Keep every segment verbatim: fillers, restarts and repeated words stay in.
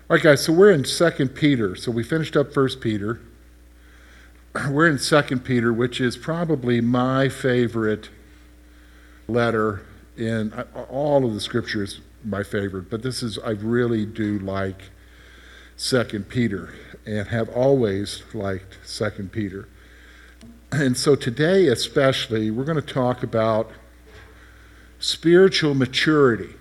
All right, guys, so we're in Second Peter. So we finished up First Peter. We're in Second Peter, which is probably my favorite letter in all of the scriptures, my favorite. But this is, I really do like Second Peter and have always liked Second Peter. And so today especially, we're going to talk about spiritual maturity.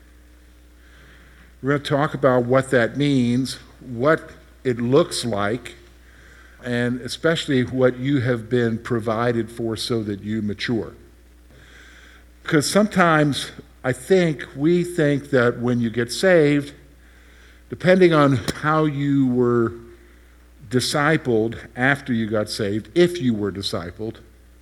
We're going to talk about what that means, what it looks like, and especially what you have been provided for so that you mature. Because sometimes I think we think that when you get saved, depending on how you were discipled after you got saved, if you were discipled,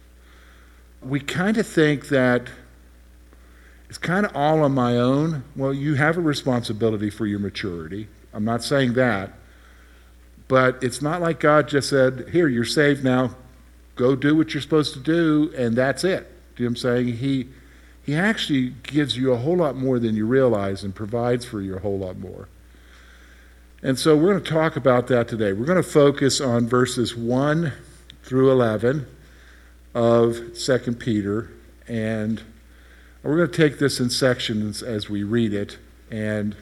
we kind of think that it's kind of all on my own. Well, you have a responsibility for your maturity. I'm not saying that. But it's not like God just said, here, you're saved now. Go do what you're supposed to do, and that's it. Do you know what I'm saying? He, he actually gives you a whole lot more than you realize and provides for you a whole lot more. And so we're going to talk about that today. We're going to focus on verses one through eleven of Second Peter, and we're going to take this in sections as we read it. And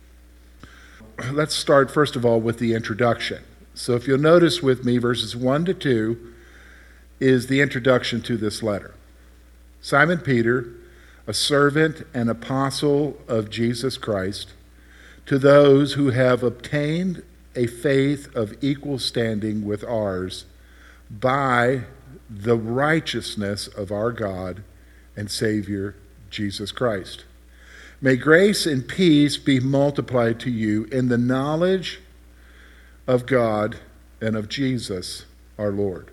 let's start, first of all, with the introduction. So if you'll notice with me, verses one to two is the introduction to this letter. Simon Peter, a servant and apostle of Jesus Christ, to those who have obtained a faith of equal standing with ours by the righteousness of our God and Savior, Jesus Christ. May grace and peace be multiplied to you in the knowledge of God and of Jesus, our Lord.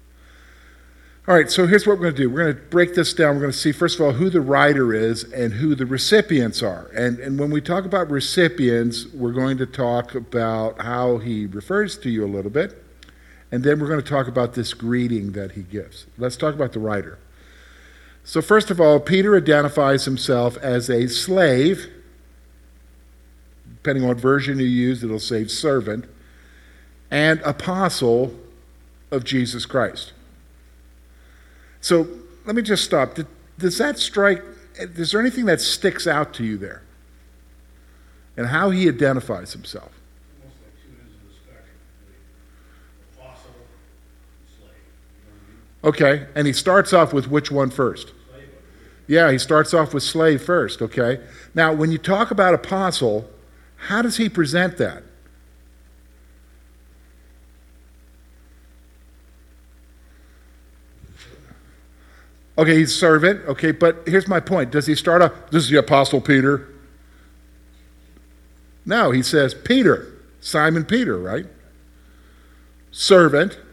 All right, so here's what we're going to do. We're going to break this down. We're going to see, first of all, who the writer is and who the recipients are. And, and when we talk about recipients, we're going to talk about how he refers to you a little bit. And then we're going to talk about this greeting that he gives. Let's talk about the writer. So first of all, Peter identifies himself as a slave. Depending on what version you use, it'll say servant, and apostle of Jesus Christ. So let me just stop. Does that strike, is there anything that sticks out to you there? And how he identifies himself? Almost like two ends of the spectrum. The apostle and slave. You know what I mean? Okay, and he starts off with which one first? Slave. Yeah, he starts off with slave first, okay? Now, when you talk about apostle, how does he present that? Okay, he's servant, okay, but here's my point. Does he start off, this is the Apostle Peter? No, he says Peter, Simon Peter, right? Servant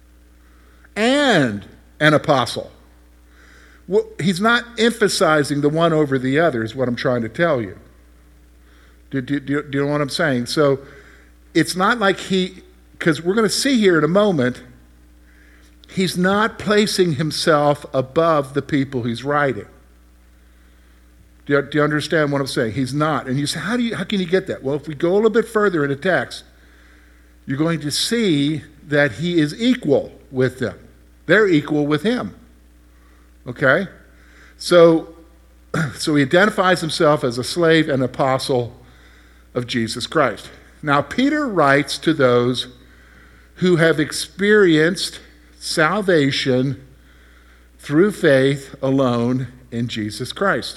and an apostle. Well, he's not emphasizing the one over the other is what I'm trying to tell you. Do, do, do, do you know what I'm saying? So it's not like he, because we're going to see here in a moment, he's not placing himself above the people he's writing. Do you, do you understand what I'm saying? He's not. And you say, how do you, how can you get that? Well, if we go a little bit further in the text, you're going to see that he is equal with them. They're equal with him. Okay? So, so he identifies himself as a slave and apostle of Jesus Christ. Now, Peter writes to those who have experienced salvation through faith alone in Jesus Christ.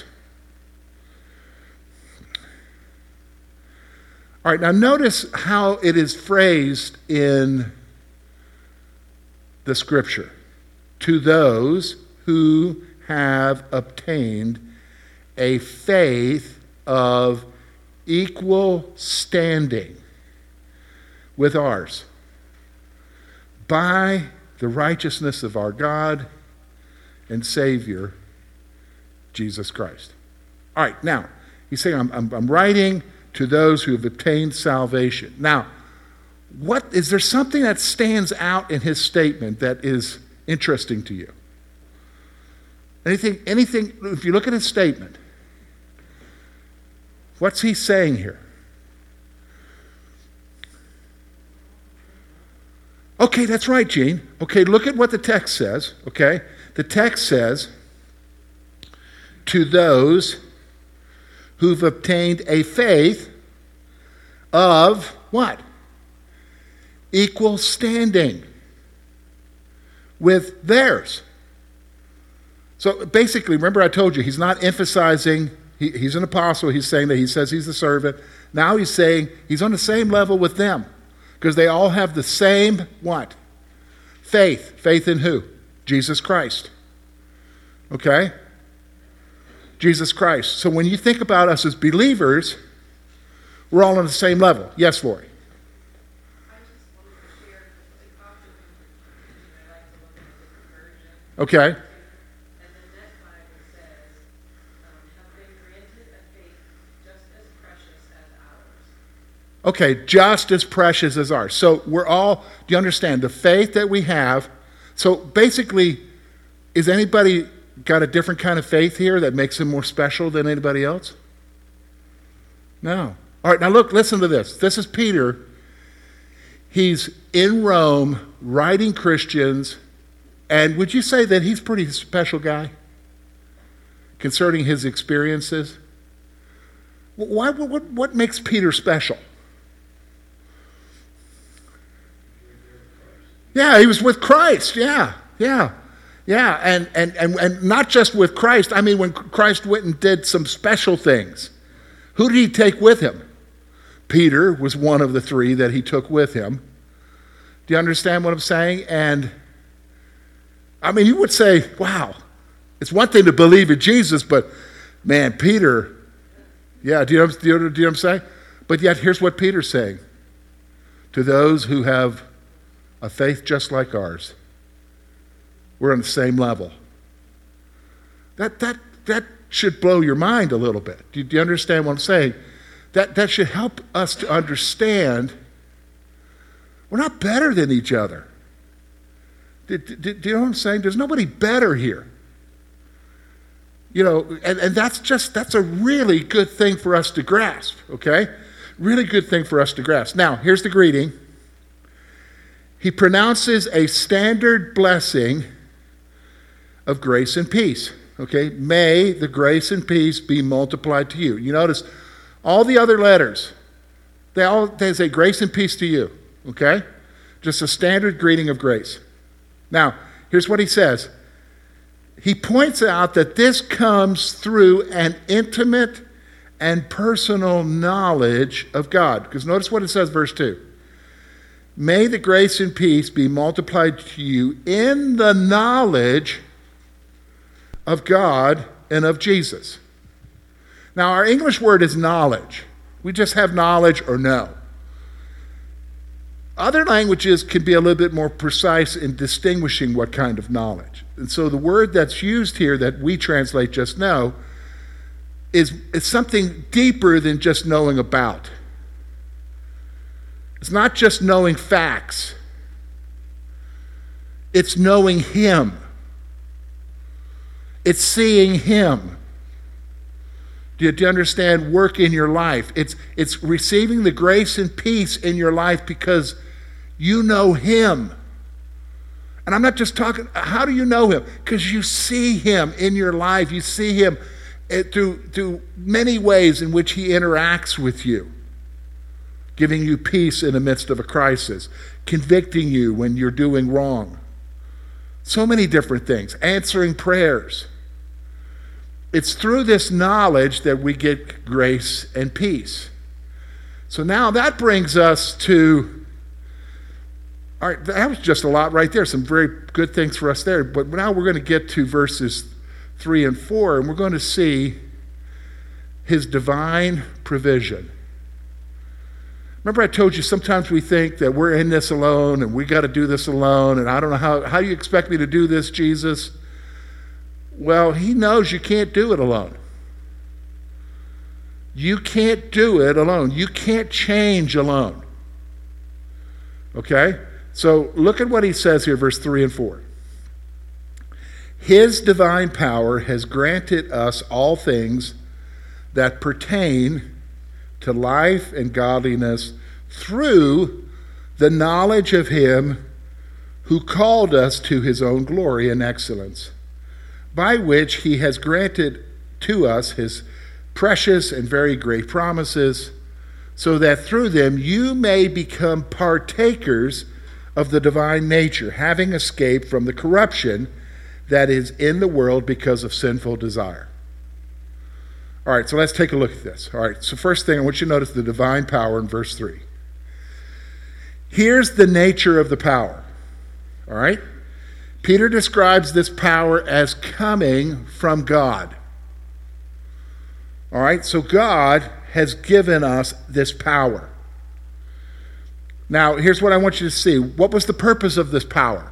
All right, now notice how it is phrased in the scripture. To those who have obtained a faith of equal standing with ours by the righteousness of our God and Savior, Jesus Christ. All right, now, he's saying, I'm, I'm, I'm writing to those who have obtained salvation. Now, what is there something that stands out in his statement that is interesting to you? Anything, anything, if you look at his statement, what's he saying here? Okay, that's right, Gene. Okay, look at what the text says, okay? The text says, to those who've obtained a faith of what? Equal standing with theirs. So basically, remember I told you, he's not emphasizing, he, he's an apostle, he's saying that he says he's the servant. Now he's saying he's on the same level with them because they all have the same what? Faith. Faith in who? Jesus Christ. Okay? Jesus Christ. So when you think about us as believers, we're all on the same level. Yes, Lori? Okay. Okay, just as precious as ours. So we're all, do you understand, the faith that we have, so basically, is anybody got a different kind of faith here that makes him more special than anybody else? No. All right, now look, listen to this. This is Peter. He's in Rome writing Christians, and would you say that he's a pretty special guy concerning his experiences? Why, what, what makes Peter special? Yeah, he was with Christ. Yeah, yeah, yeah. And, and, and, and not just with Christ. I mean, when Christ went and did some special things, who did he take with him? Peter was one of the three that he took with him. Do you understand what I'm saying? And, I mean, you would say, wow, it's one thing to believe in Jesus, but, man, Peter, yeah, do you know, do you know, do you know what I'm saying? But yet, here's what Peter's saying. To those who have a faith just like ours, we're on the same level. That that that should blow your mind a little bit. Do you, do you understand what I'm saying? That that should help us to understand we're not better than each other. Do, do, do you know what I'm saying? There's nobody better here. You know, and, and that's just, that's a really good thing for us to grasp, okay? Really good thing for us to grasp. Now, here's the greeting. He pronounces a standard blessing of grace and peace. Okay, may the grace and peace be multiplied to you. You notice all the other letters, they all they say grace and peace to you. Okay, just a standard greeting of grace. Now, here's what he says. He points out that this comes through an intimate and personal knowledge of God. Because notice what it says, verse two. May the grace and peace be multiplied to you in the knowledge of God and of Jesus. Now, our English word is knowledge. We just have knowledge or know. Other languages can be a little bit more precise in distinguishing what kind of knowledge. And so the word that's used here that we translate just know is, is something deeper than just knowing about. It's not just knowing facts. It's knowing Him. It's seeing Him. Do you, do you understand? Work in your life. It's, it's receiving the grace and peace in your life because you know Him. And I'm not just talking, how do you know Him? Because you see Him in your life. You see Him through, through many ways in which He interacts with you, giving you peace in the midst of a crisis, convicting you when you're doing wrong. So many different things, answering prayers. It's through this knowledge that we get grace and peace. So now that brings us to, all right, that was just a lot right there, some very good things for us there. But now we're going to get to verses three and four, and we're going to see His divine provision. Remember I told you sometimes we think that we're in this alone and we got to do this alone, and I don't know how, how you expect me to do this, Jesus? Well, He knows you can't do it alone. You can't do it alone. You can't change alone. Okay? So look at what He says here, verse three and four. His divine power has granted us all things that pertain to life and godliness through the knowledge of Him who called us to his own glory and excellence, by which he has granted to us his precious and very great promises, so that through them you may become partakers of the divine nature, having escaped from the corruption that is in the world because of sinful desire. All right, so let's take a look at this. All right, so first thing, I want you to notice the divine power in verse three. Here's the nature of the power. All right? Peter describes this power as coming from God. All right, so God has given us this power. Now, here's what I want you to see. What was the purpose of this power?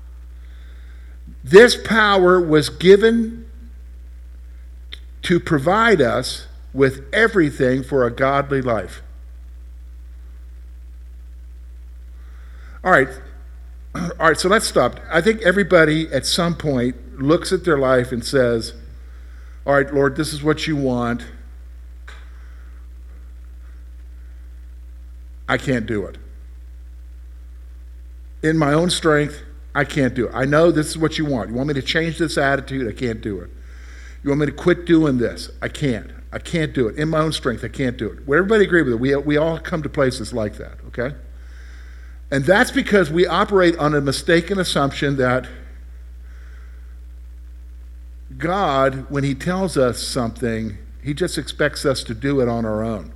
This power was given to provide us with everything for a godly life. All right. All right, so let's stop. I think everybody at some point looks at their life and says, all right, Lord, this is what you want. I can't do it. In my own strength, I can't do it. I know this is what you want. You want me to change this attitude? I can't do it. You want me to quit doing this? I can't. I can't do it. In my own strength, I can't do it. Well, everybody agree with it. We, we all come to places like that, okay? And that's because we operate on a mistaken assumption that God, when he tells us something, he just expects us to do it on our own.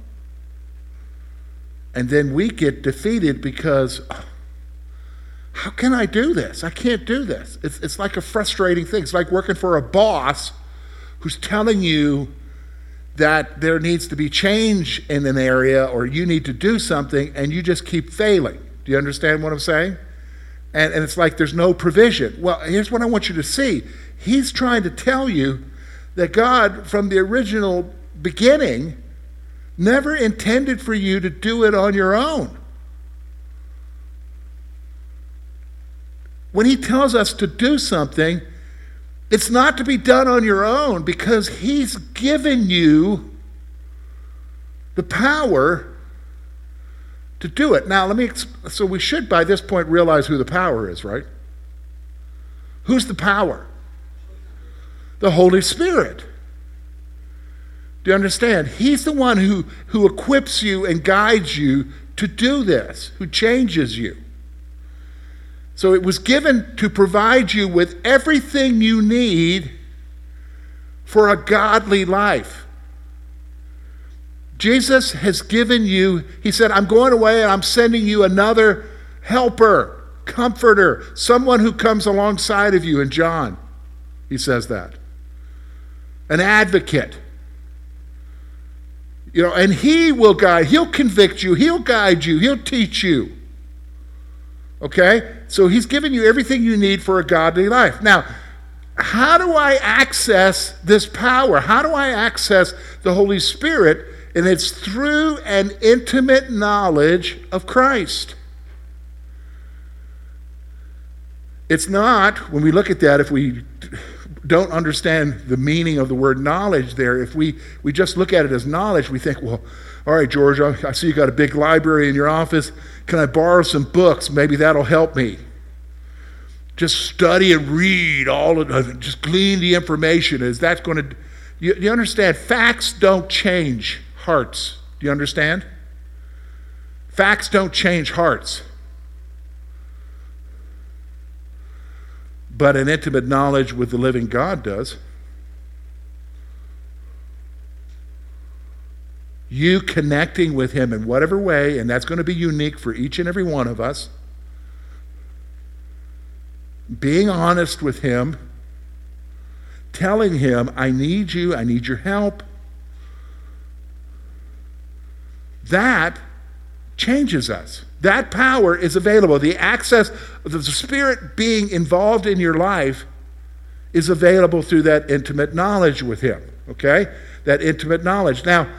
And then we get defeated because, oh, how can I do this? I can't do this. It's, it's like a frustrating thing. It's like working for a boss who's telling you that there needs to be change in an area or you need to do something and you just keep failing. Do you understand what I'm saying? And, and it's like there's no provision. Well, here's what I want you to see. He's trying to tell you that God, from the original beginning, never intended for you to do it on your own. When he tells us to do something, it's not to be done on your own because he's given you the power to do it. Now, let me, so we should by this point realize who the power is, right? Who's the power? The Holy Spirit. Do you understand? He's the one who, who equips you and guides you to do this, who changes you. So it was given to provide you with everything you need for a godly life. Jesus has given you, he said, I'm going away and I'm sending you another helper, comforter, someone who comes alongside of you. In John, he says that. An advocate. You know, and he will guide, he'll convict you, he'll guide you, he'll teach you. Okay? So he's given you everything you need for a godly life. Now, how do I access this power? How do I access the Holy Spirit? And it's through an intimate knowledge of Christ. It's not, when we look at that, if we don't understand the meaning of the word knowledge there, if we, we just look at it as knowledge, we think, well, all right, George, I see you got a big library in your office. Can I borrow some books? Maybe that'll help me. Just study and read all of it, just glean the information. Is that going to, you, you understand? Facts don't change hearts. Do you understand? Facts don't change hearts. But an intimate knowledge with the living God does. You connecting with him in whatever way, and that's going to be unique for each and every one of us. Being honest with him, telling him, I need you, I need your help. That changes us. That power is available. The access of the Spirit being involved in your life is available through that intimate knowledge with him, okay? That intimate knowledge. Now,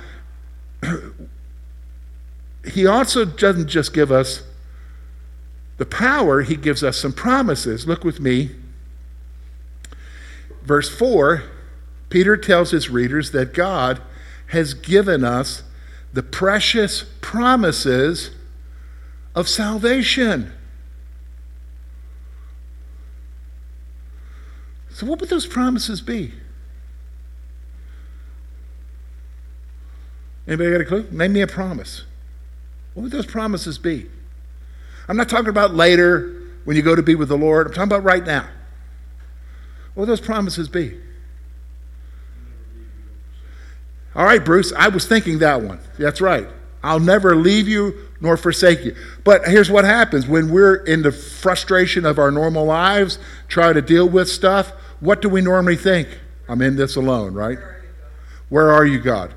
he also doesn't just give us the power, he gives us some promises. Look with me. Verse four, Peter tells his readers that God has given us the precious promises of salvation. So what would those promises be? Anybody got a clue? Name me a promise. What would those promises be? I'm not talking about later when you go to be with the Lord. I'm talking about right now. What would those promises be? All right, Bruce, I was thinking that one. That's right. I'll never leave you nor forsake you. But here's what happens. When we're in the frustration of our normal lives, try to deal with stuff, what do we normally think? I'm in this alone, right? Where are you, God?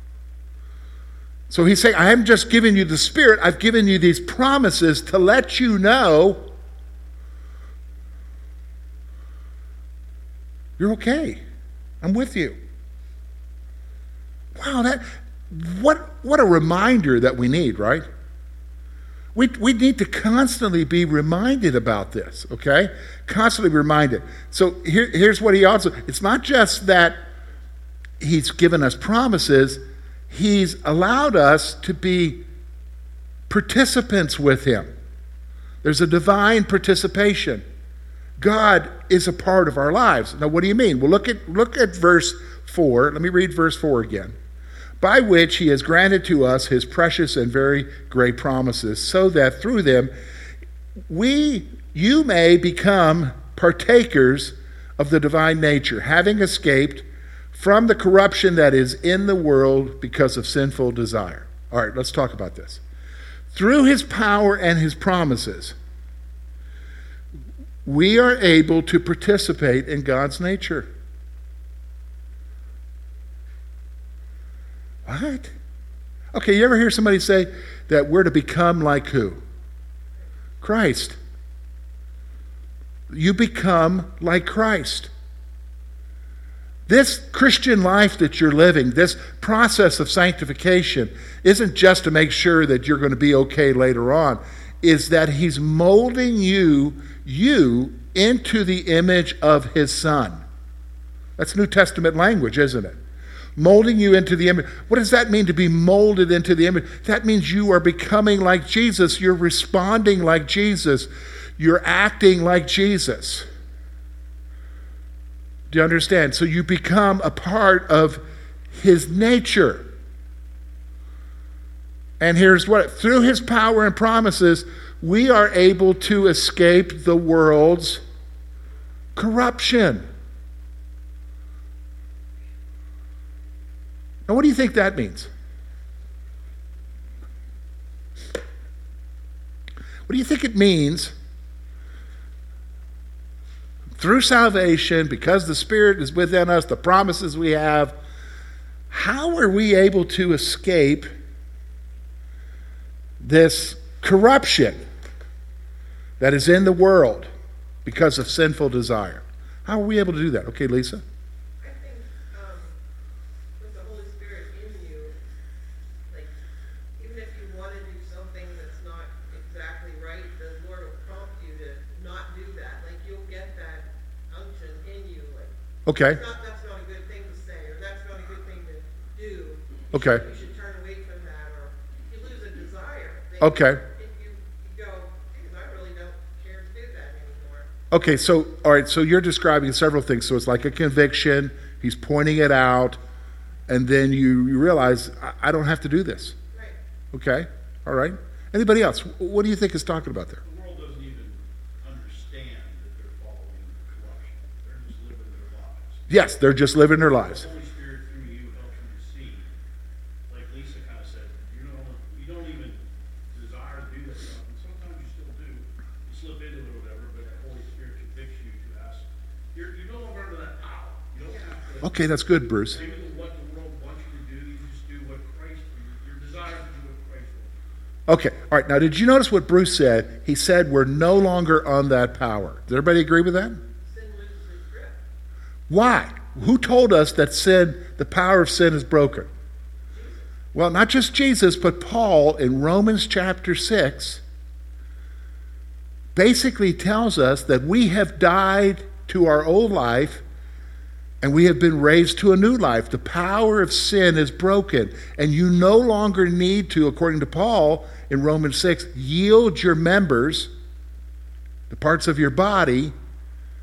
So he's saying, I haven't just given you the Spirit, I've given you these promises to let you know you're okay. I'm with you. Wow, that what what a reminder that we need, right? We we need to constantly be reminded about this, okay? Constantly reminded. So here, here's what he also, it's not just that he's given us promises, he's allowed us to be participants with him. There's a divine participation. God is a part of our lives. Now, what do you mean? Well, look at look at verse four. Let me read verse four again. By which he has granted to us his precious and very great promises, so that through them we you may become partakers of the divine nature, having escaped from the corruption that is in the world because of sinful desire. All right, let's talk about this. Through his power and his promises, we are able to participate in God's nature. What? Okay, you ever hear somebody say that we're to become like who? Christ. You become like Christ. This Christian life that you're living, this process of sanctification, isn't just to make sure that you're going to be okay later on, is that he's molding you, you into the image of his Son. That's New Testament language, isn't it? Molding you into the image. What does that mean to be molded into the image? That means you are becoming like Jesus. You're responding like Jesus. You're acting like Jesus. Do you understand? So you become a part of his nature. And here's what, through his power and promises, we are able to escape the world's corruption. Now, what do you think that means? What do you think it means through salvation, because the Spirit is within us, the promises we have? How are we able to escape this corruption that is in the world because of sinful desire? How are we able to do that? Okay, Lisa? I think um, with the Holy Spirit in you, like, even if you want to do something that's not exactly right, the Lord will prompt you to not do that. Like, you'll get that unction in you. Like, Okay. it's not, that's not a good thing to say, or that's not a good thing to do. You Okay. should, you should turn away from that, or if you lose a desire. Then Okay. If you, you go, geez, I really don't care to do that anymore. Okay, so, all right, so you're describing several things. So it's like a conviction, he's pointing it out, and then you, you realize, I, I don't have to do this. Right. Okay, all right. Anybody else? What do you think is talking about there? The world doesn't even understand that they're following corruption. They're just living their lives. Yes, they're just living their lives. The Holy Spirit through you helps you to see. Like Lisa kind of said, you don't, you don't even desire to do that stuff, and sometimes you still do. You slip into it or whatever, but the Holy Spirit convicts you to ask. You're, you're no longer under that power. You don't have to. Okay, that's good, Bruce. Maybe what the world wants you to do, you just do what Christ, your, your desire to do what Christ wants. Okay, all right. Now, did you notice what Bruce said? He said we're no longer on that power. Does everybody agree with that? Sin loses its grip. Why? Who told us that sin, the power of sin is broken? Well, not just Jesus, but Paul in Romans chapter six basically tells us that we have died to our old life and we have been raised to a new life. The power of sin is broken, and you no longer need to, according to Paul in Romans six, yield your members, the parts of your body,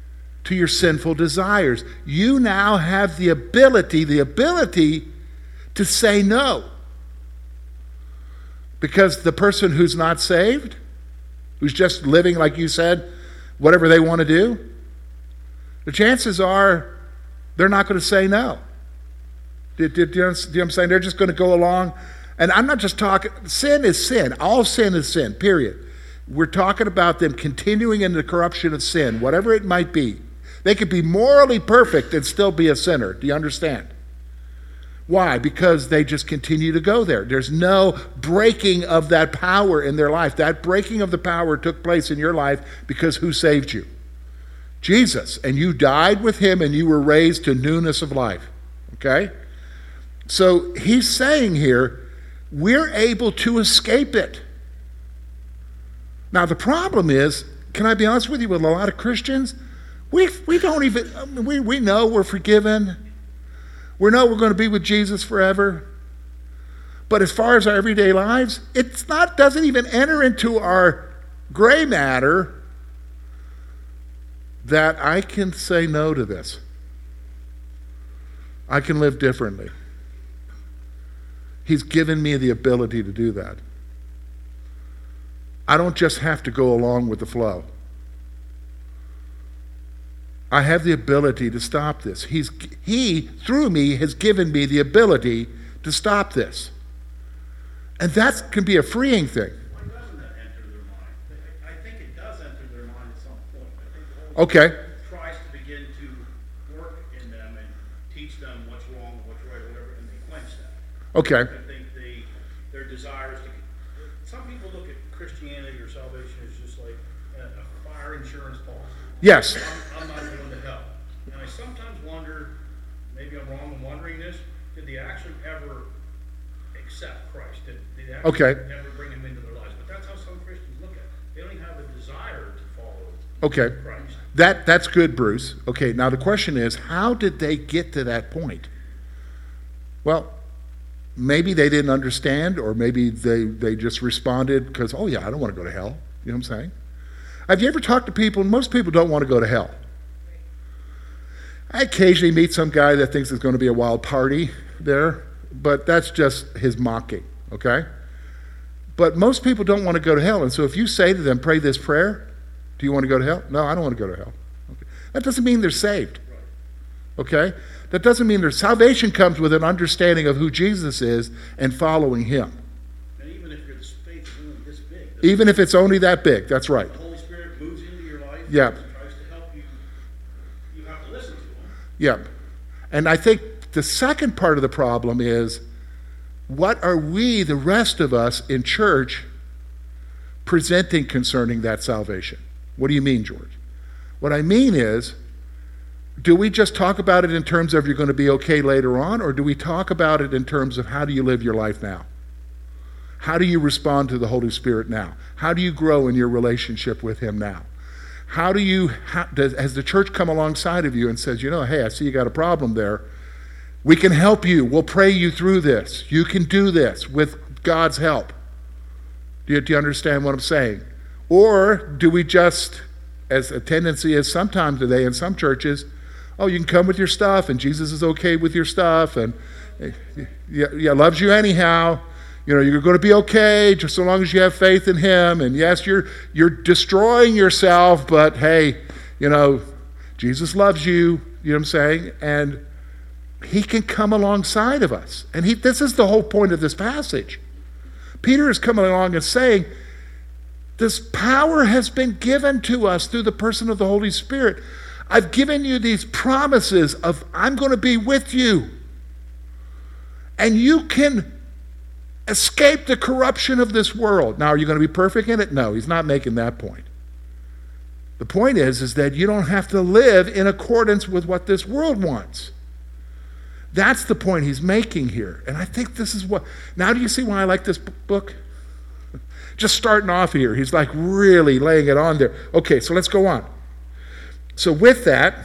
to your sinful desires. You now have the ability, the ability to say no. Because the person who's not saved, who's just living, like you said, whatever they want to do, the chances are they're not going to say no. Do, do, do, you know, do you know what I'm saying? They're just going to go along. And I'm not just talking, sin is sin. All sin is sin, period. We're talking about them continuing in the corruption of sin, whatever it might be. They could be morally perfect and still be a sinner. Do you understand? Why? Because they just continue to go there. There's no breaking of that power in their life. That breaking of the power took place in your life because who saved you? Jesus. And you died with him and you were raised to newness of life. Okay? So he's saying here, we're able to escape it. Now the problem is, can I be honest with you, with a lot of Christians, we we don't even, I mean, we, we know we're forgiven. We know we're going to be with Jesus forever. But as far as our everyday lives, it's not, doesn't even enter into our gray matter that I can say no to this. I can live differently. He's given me the ability to do that. I don't just have to go along with the flow. I have the ability to stop this. He's, he, through me, has given me the ability to stop this. And that can be a freeing thing. Why doesn't that enter their mind? I think it does enter their mind at some point. I think the Holy Okay. Spirit tries to begin to work in them and teach them what's wrong, what's right, whatever, and they quench that. Okay. I think they, their desires to. Some people look at Christianity or salvation as just like a, a fire insurance policy. Yes. I'm, I'm not going to hell. And I sometimes wonder, maybe I'm wrong in wondering this, did they actually ever accept Christ? Did, did they actually Okay. ever bring him into their lives? But that's how some Christians look at it. They don't even have a desire to follow Okay. Christ. That, that's good, Bruce. Okay, now the question is, how did they get to that point? Well, maybe they didn't understand, or maybe they, they just responded because, oh yeah, I don't want to go to hell. You know what I'm saying? Have you ever talked to people? Most people don't want to go to hell. I occasionally meet some guy that thinks it's going to be a wild party there, but that's just his mocking, okay? But most people don't want to go to hell, and so if you say to them, pray this prayer, do you want to go to hell? No, I don't want to go to hell. Okay. That doesn't mean they're saved, okay? That doesn't mean their salvation comes with an understanding of who Jesus is and following him. And even if your faith is only this big, Even if it's only that big, that's right. the Holy Spirit moves into your life Yeah. and tries to help you, you have to listen to him. Yeah. And I think the second part of the problem is, what are we, the rest of us in church, presenting concerning that salvation? What do you mean, George? What I mean is, do we just talk about it in terms of you're going to be okay later on, or do we talk about it in terms of how do you live your life now? How do you respond to the Holy Spirit now? How do you grow in your relationship with him now? How do you, how, does, has the church come alongside of you and says, you know, hey, I see you got a problem there. We can help you. We'll pray you through this. You can do this with God's help. Do you, do you understand what I'm saying? Or do we just, as a tendency is sometimes today in some churches, oh, you can come with your stuff and Jesus is okay with your stuff and yeah, yeah loves you anyhow. You know, you're going to be okay just so long as you have faith in him. And yes, you're you're destroying yourself, but hey, you know, Jesus loves you. You know what I'm saying? And he can come alongside of us. And he this is the whole point of this passage. Peter is coming along and saying, this power has been given to us through the person of the Holy Spirit. I've given you these promises of I'm going to be with you. And you can escape the corruption of this world. Now, are you going to be perfect in it? No, he's not making that point. The point is, is that you don't have to live in accordance with what this world wants. That's the point he's making here. And I think this is what, now do you see why I like this book? Just starting off here, he's like really laying it on there. Okay, so let's go on. So with that,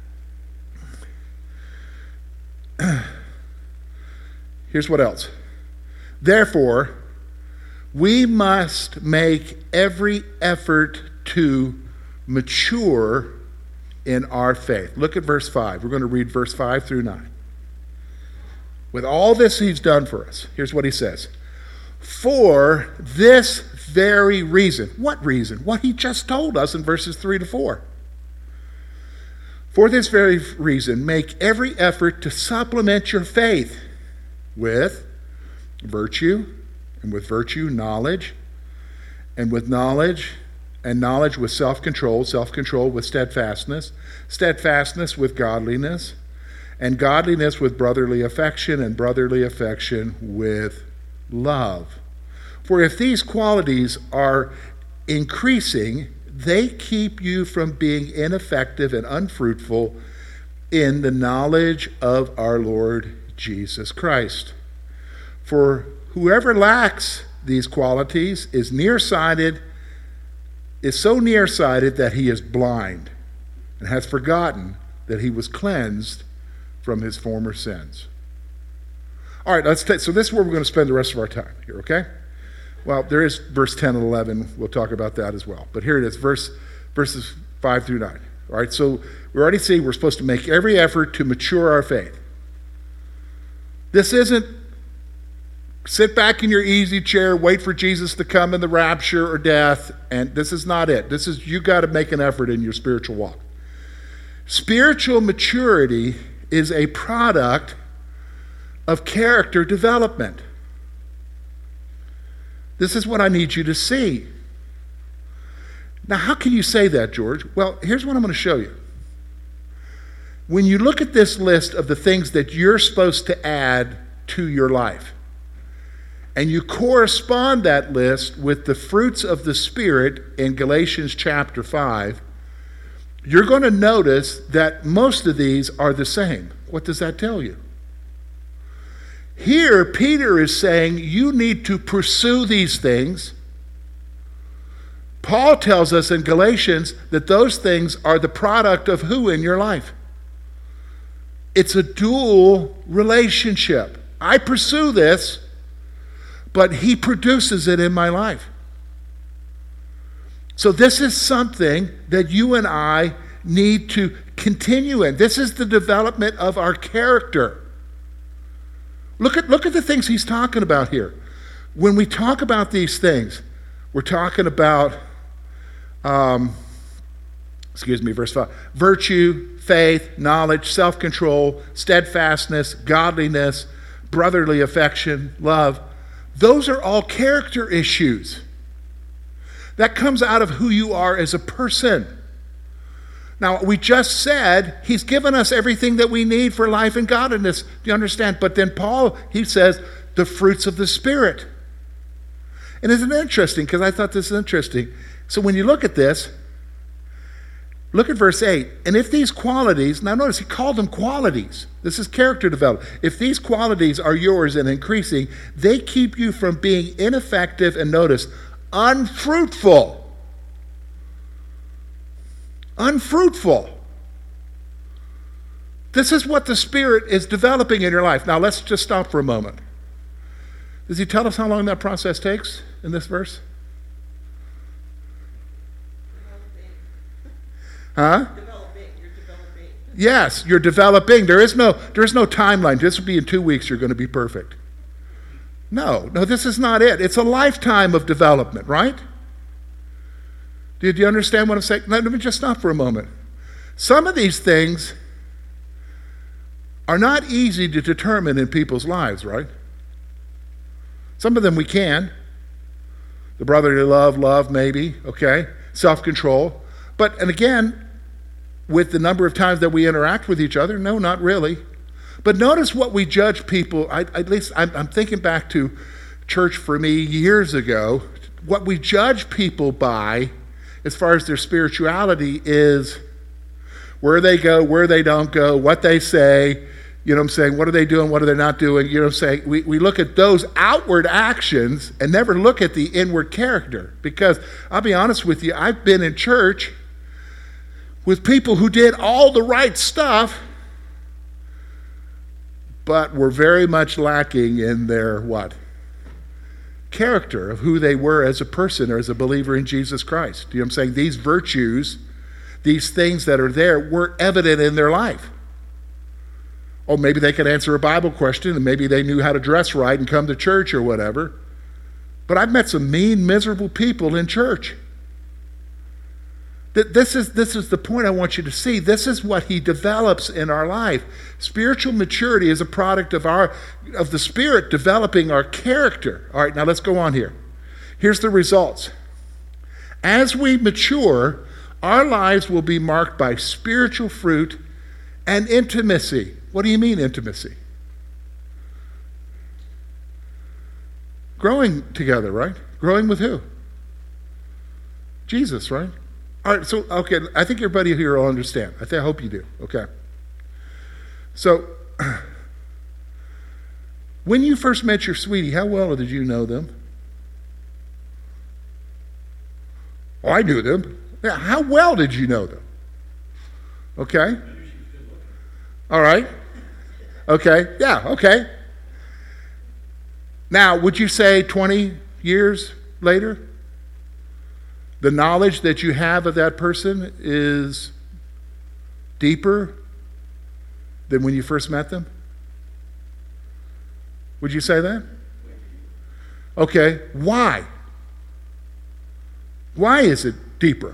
here's what else. Therefore, we must make every effort to mature in our faith. Look at verse five. We're going to read verse five through nine. With all this he's done for us, here's what he says. For this very reason. What reason? What he just told us in verses three to four. For this very reason, make every effort to supplement your faith with virtue, and with virtue, knowledge, and with knowledge, and knowledge with self-control, self-control with steadfastness, steadfastness with godliness, and godliness with brotherly affection, and brotherly affection with love. For if these qualities are increasing, they keep you from being ineffective and unfruitful in the knowledge of our Lord Jesus Christ. For whoever lacks these qualities is nearsighted, is so nearsighted that he is blind and has forgotten that he was cleansed from his former sins. All right, let's take, so this is where we're going to spend the rest of our time here, okay? Well, there is verse ten and eleven. We'll talk about that as well. But here it is, verse, verses five through nine. All right, so we already see we're supposed to make every effort to mature our faith. This isn't sit back in your easy chair, wait for Jesus to come in the rapture or death, and this is not it. This is, you got to make an effort in your spiritual walk. Spiritual maturity is a product of character development. This is what I need you to see. Now, how can you say that, George? Well, here's what I'm going to show you. When you look at this list of the things that you're supposed to add to your life, and you correspond that list with the fruits of the Spirit in Galatians chapter five, you're going to notice that most of these are the same. What does that tell you? Here, Peter is saying you need to pursue these things. Paul tells us in Galatians that those things are the product of who in your life? It's a dual relationship. I pursue this, but he produces it in my life. So this is something that you and I need to continue in. This is the development of our character. Look at, look at the things he's talking about here. When we talk about these things, we're talking about, um, excuse me, verse five, virtue, faith, knowledge, self-control, steadfastness, godliness, brotherly affection, love. Those are all character issues. That comes out of who you are as a person. Now, we just said he's given us everything that we need for life and godliness. Do you understand? But then Paul, he says, the fruits of the Spirit. And isn't it interesting? Because I thought this is interesting. So when you look at this, look at verse eight. And if these qualities, now notice he called them qualities. This is character development. If these qualities are yours and increasing, they keep you from being ineffective and, notice, unfruitful. Unfruitful. This is what the Spirit is developing in your life. Now let's just stop for a moment. Does he tell us how long that process takes in this verse? Huh? Developing. You're developing. Yes, you're developing. There is no, there is no timeline. This will be in two weeks, you're going to be perfect. No, no, this is not it. It's a lifetime of development, right? Did you understand what I'm saying? Let me just stop for a moment. Some of these things are not easy to determine in people's lives, right? Some of them we can. The brotherly love, love maybe, okay? Self-control. But, and again, with the number of times that we interact with each other, no, not really. But notice what we judge people, I, at least I'm, I'm thinking back to church for me years ago, what we judge people by as far as their spirituality is where they go, where they don't go, what they say, you know what I'm saying, what are they doing, what are they not doing, you know what I'm saying. We, we look at those outward actions and never look at the inward character. Because I'll be honest with you, I've been in church with people who did all the right stuff, but were very much lacking in their what? Character of who they were as a person or as a believer in Jesus Christ. You know what I'm saying? These virtues these things that are there were evident in their life. Oh, maybe they could answer a Bible question, and maybe they knew how to dress right and come to church or whatever. But I've met some mean, miserable people in church. This is, this is the point I want you to see. This is what he develops in our life. Spiritual maturity is a product of our of the Spirit developing our character. All right, now let's go on here. Here's the results. As we mature, our lives will be marked by spiritual fruit and intimacy. What do you mean, intimacy? Growing together, right? Growing with who? Jesus, right? All right, so, okay, I think everybody here will understand. I, think, I hope you do, okay? So, when you first met your sweetie, how well did you know them? Oh, I knew them. Yeah, how well did you know them? Okay? All right. Okay, yeah, okay. Now, would you say twenty years later, the knowledge that you have of that person is deeper than when you first met them? Would you say that? Okay, why? Why is it deeper?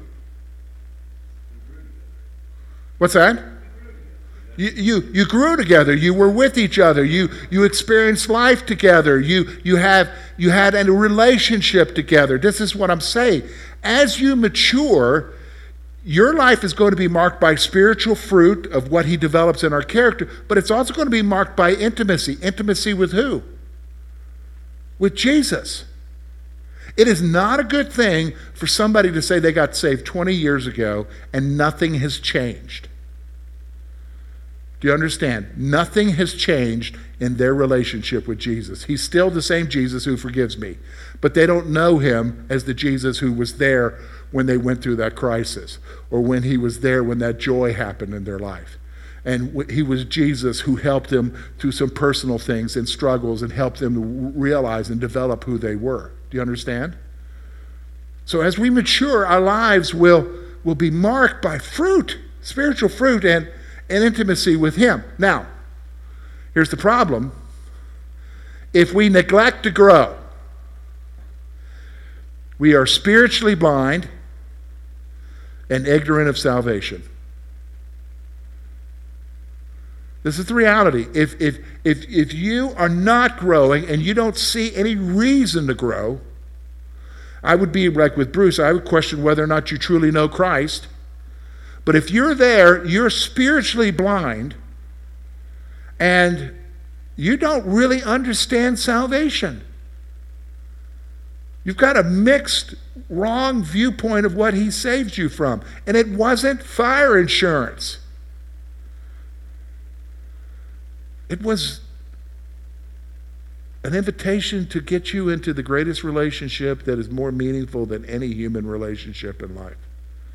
What's that? You, you, you grew together. You were with each other. You, you experienced life together. You, you, have, you had a relationship together. This is what I'm saying. As you mature, your life is going to be marked by spiritual fruit of what he develops in our character, but it's also going to be marked by intimacy. Intimacy with who? With Jesus. It is not a good thing for somebody to say they got saved twenty years ago and nothing has changed. Do you understand? Nothing has changed in their relationship with Jesus. He's still the same Jesus who forgives me, but they don't know him as the Jesus who was there when they went through that crisis, or when he was there when that joy happened in their life. And he was Jesus who helped them through some personal things and struggles and helped them realize and develop who they were. Do you understand? So as we mature, our lives will, will be marked by fruit, spiritual fruit, and and intimacy with him. Now, here's the problem. If we neglect to grow, we are spiritually blind and ignorant of salvation. This is the reality. If, if, if, if you are not growing and you don't see any reason to grow, I would be like with Bruce, I would question whether or not you truly know Christ. But if you're there, you're spiritually blind, and you don't really understand salvation. You've got a mixed, wrong viewpoint of what he saved you from. And it wasn't fire insurance. It was an invitation to get you into the greatest relationship that is more meaningful than any human relationship in life.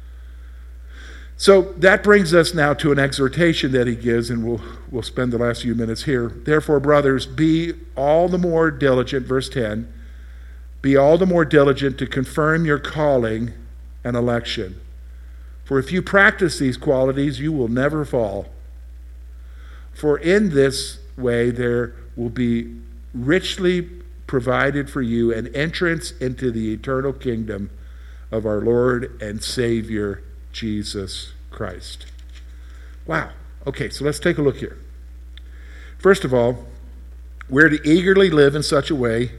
So that brings us now to an exhortation that he gives, and we'll, we'll spend the last few minutes here. Therefore, brothers, be all the more diligent, verse ten, be all the more diligent to confirm your calling and election. For if you practice these qualities, you will never fall. For in this way there will be richly provided for you an entrance into the eternal kingdom of our Lord and Savior, Jesus Christ. Wow. Okay, so let's take a look here. First of all, we're to eagerly live in such a way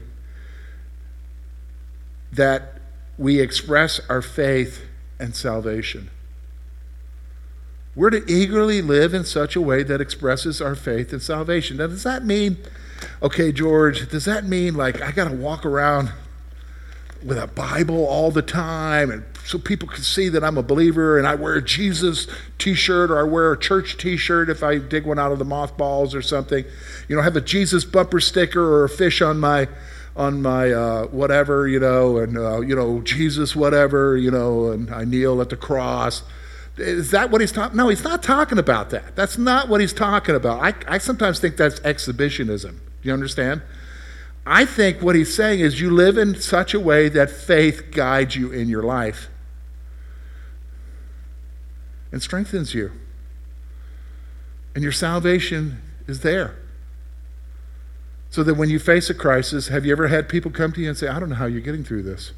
that we express our faith and salvation. We're to eagerly live in such a way that expresses our faith and salvation. Now, does that mean, okay, George, does that mean like I got to walk around with a Bible all the time and so people can see that I'm a believer, and I wear a Jesus t-shirt, or I wear a church t-shirt if I dig one out of the mothballs or something? You know, have a Jesus bumper sticker or a fish on my on my uh, whatever, you know, and, uh, you know, Jesus whatever, you know, and I kneel at the cross. Is that what he's talking? No, he's not talking about that. That's not what he's talking about. I, I sometimes think that's exhibitionism. Do you understand? I think what he's saying is you live in such a way that faith guides you in your life. and strengthens you. And your salvation is there. So that when you face a crisis, have you ever had people come to you and say, I don't know how you're getting through this?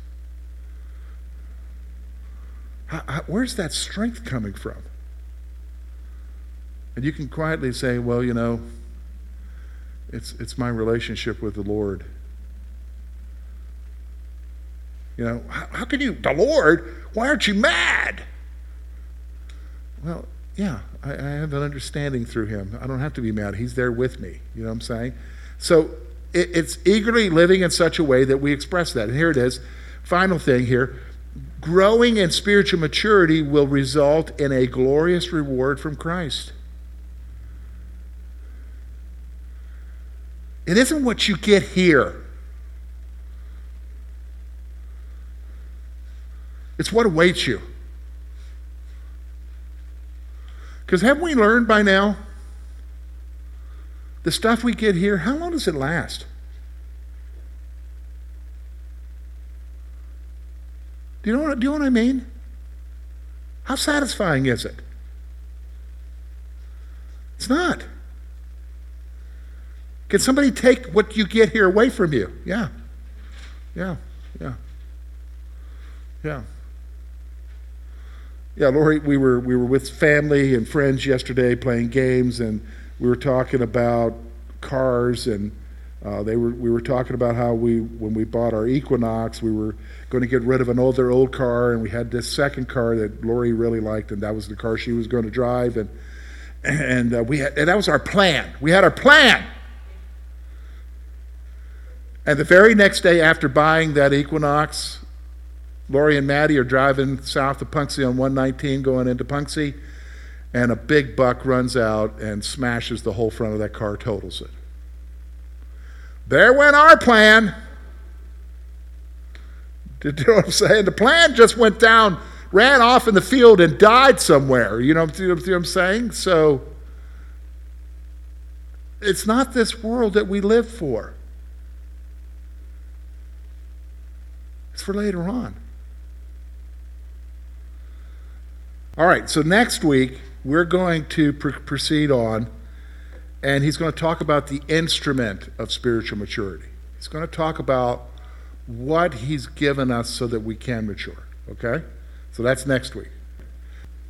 How, how, where's that strength coming from? And you can quietly say, well, you know, it's it's my relationship with the Lord. You know, how, how can you, the Lord? Why aren't you mad? Well, yeah, I, I have an understanding through him. I don't have to be mad. He's there with me. You know what I'm saying? So it, it's eagerly living in such a way that we express that. And here it is. Final thing here. Growing in spiritual maturity will result in a glorious reward from Christ. It isn't what you get here. It's what awaits you. Because haven't we learned by now, the stuff we get here, how long does it last? Do you know what, do you know what I mean? How satisfying is it? It's not. Can somebody take what you get here away from you? Yeah. Yeah. Yeah. Yeah. Yeah, Lori, we were we were with family and friends yesterday playing games, and we were talking about cars, and uh, they were we were talking about how we when we bought our Equinox, we were going to get rid of an older old car, and we had this second car that Lori really liked, and that was the car she was going to drive, and and uh, we had, and that was our plan. We had our plan. And the very next day after buying that Equinox, Lori and Maddie are driving south of Punxsutawney on one nineteen going into Punxsutawney, and a big buck runs out and smashes the whole front of that car, totals it. There went our plan. Did you know what I'm saying? The plan just went down, ran off in the field and died somewhere. You know, you know what I'm saying? So it's not this world that we live for. It's for later on. All right, so next week we're going to pr- proceed on, and he's going to talk about the instrument of spiritual maturity. He's going to talk about what he's given us so that we can mature, okay? So that's next week.